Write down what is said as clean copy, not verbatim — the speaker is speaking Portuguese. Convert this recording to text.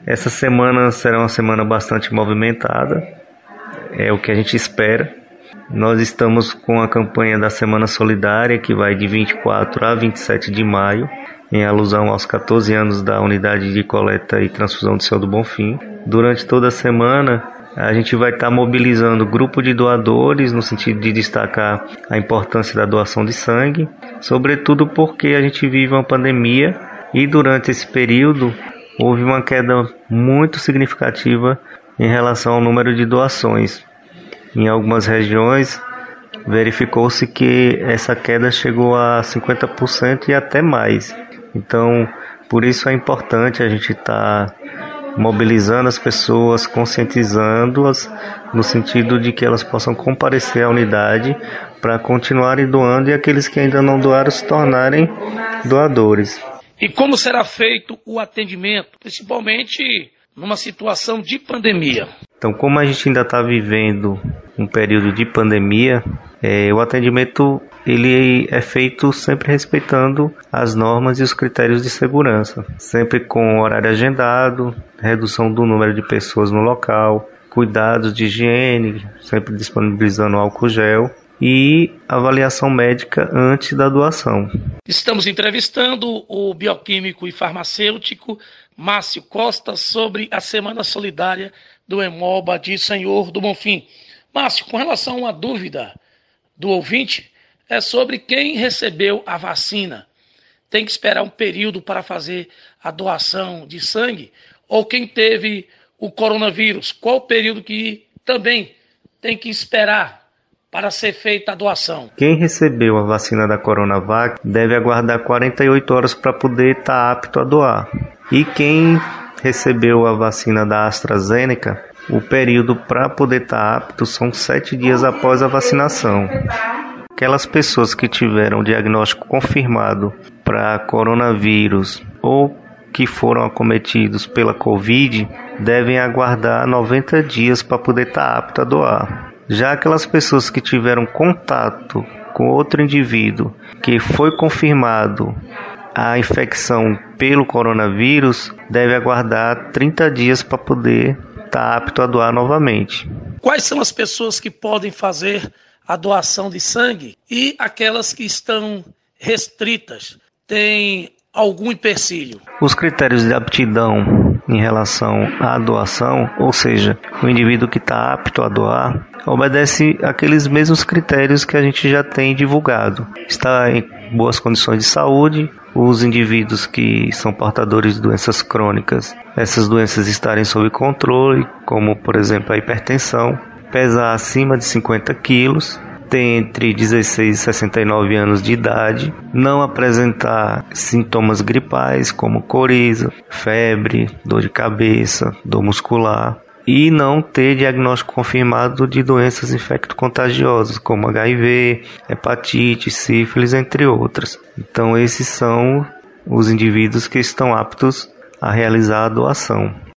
Essa semana será uma semana bastante movimentada, é o que a gente espera. Nós estamos com a campanha da Semana Solidária, que vai de 24 a 27 de maio, em alusão aos 14 anos da Unidade de Coleta e Transfusão do Senhor do Bonfim. Durante toda a semana, a gente vai estar mobilizando grupo de doadores, no sentido de destacar a importância da doação de sangue, sobretudo porque a gente vive uma pandemia e durante esse período houve uma queda muito significativa em relação ao número de doações. Em algumas regiões, verificou-se que essa queda chegou a 50% e até mais. Então, por isso é importante a gente estar mobilizando as pessoas, conscientizando-as, no sentido de que elas possam comparecer à unidade para continuarem doando e aqueles que ainda não doaram se tornarem doadores. E como será feito o atendimento, principalmente numa situação de pandemia? Então, como a gente ainda está vivendo um período de pandemia, o atendimento ele é feito sempre respeitando as normas e os critérios de segurança, sempre com horário agendado, redução do número de pessoas no local, cuidados de higiene, sempre disponibilizando álcool gel e avaliação médica antes da doação. Estamos entrevistando o bioquímico e farmacêutico Márcio Costa sobre a Semana Solidária do Hemoba de Senhor do Bonfim. Márcio, com relação a uma dúvida do ouvinte, é sobre quem recebeu a vacina. Tem que esperar um período para fazer a doação de sangue? Ou quem teve o coronavírus, qual o período que também tem que esperar para ser feita a doação? Quem recebeu a vacina da Coronavac deve aguardar 48 horas para poder estar apto a doar. E quem recebeu a vacina da AstraZeneca, o período para poder estar apto são 7 dias após a vacinação. Aquelas pessoas que tiveram diagnóstico confirmado para coronavírus ou que foram acometidos pela Covid devem aguardar 90 dias para poder estar apto a doar. Já aquelas pessoas que tiveram contato com outro indivíduo que foi confirmado a infecção pelo coronavírus deve aguardar 30 dias para poder estar apto a doar novamente. Quais são as pessoas que podem fazer a doação de sangue e aquelas que estão restritas? Tem algum empecilho? Os critérios de aptidão em relação à doação, ou seja, o indivíduo que está apto a doar, obedece àqueles mesmos critérios que a gente já tem divulgado. Está em boas condições de saúde, os indivíduos que são portadores de doenças crônicas, essas doenças estarem sob controle, como por exemplo a hipertensão, pesar acima de 50 quilos, ter entre 16 e 69 anos de idade, não apresentar sintomas gripais como coriza, febre, dor de cabeça, dor muscular e não ter diagnóstico confirmado de doenças infecto-contagiosas como HIV, hepatite, sífilis, entre outras. Então esses são os indivíduos que estão aptos a realizar a doação.